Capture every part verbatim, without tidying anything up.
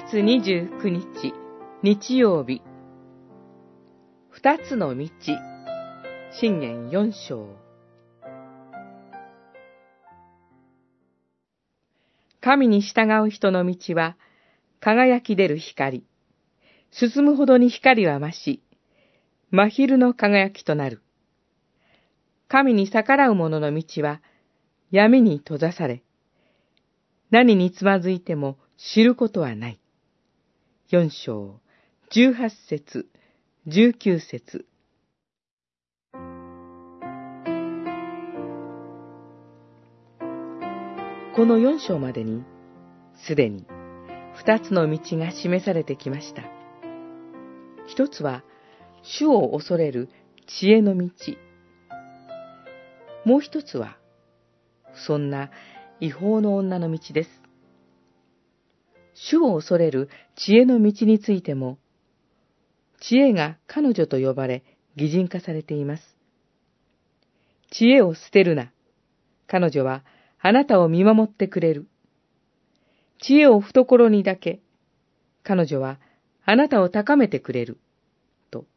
がつにじゅうくにち、日曜日。二つの道、箴言四章。神に従う人の道は、輝き出る光。進むほどに光は増し、真昼の輝きとなる。神に逆らう者の道は、闇に閉ざされ、何につまずいても知ることはない。四章、十八節、十九節。この四章までに、すでに二つの道が示されてきました。一つは、主を恐れる知恵の道。もう一つは、そんな違法の女の道です。主を恐れる知恵の道についても、知恵が彼女と呼ばれ擬人化されています。知恵を捨てるな。彼女はあなたを見守ってくれる。知恵を懐にだけ。彼女はあなたを高めてくれる。と。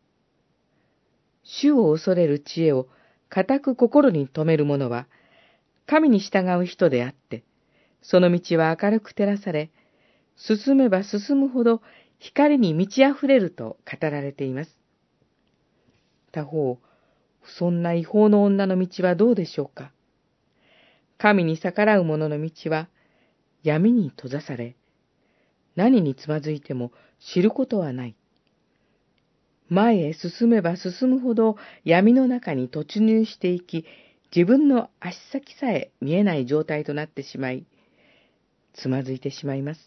主を恐れる知恵を固く心に留める者は、神に従う人であって、その道は明るく照らされ、進めば進むほど光に満ち溢れると語られています。他方、そんな違法の女の道はどうでしょうか。神に逆らう者の道は闇に閉ざされ、何につまずいても知ることはない。前へ進めば進むほど闇の中に突入していき、自分の足先さえ見えない状態となってしまい、つまずいてしまいます。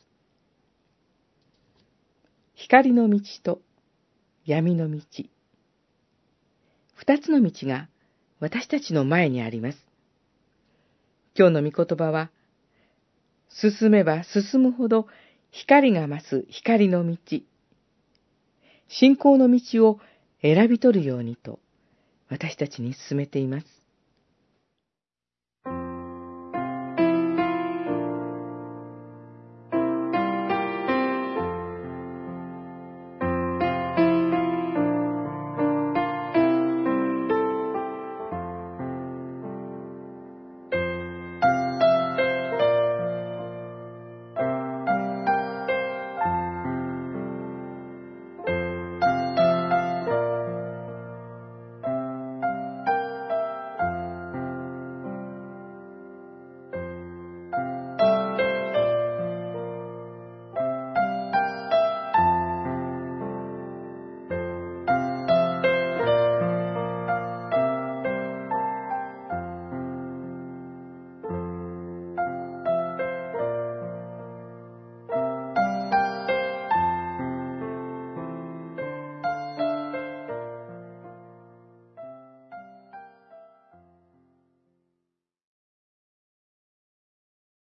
光の道と闇の道。二つの道が私たちの前にあります。今日の御言葉は、進めば進むほど光が増す光の道。信仰の道を選び取るようにと私たちに勧めています。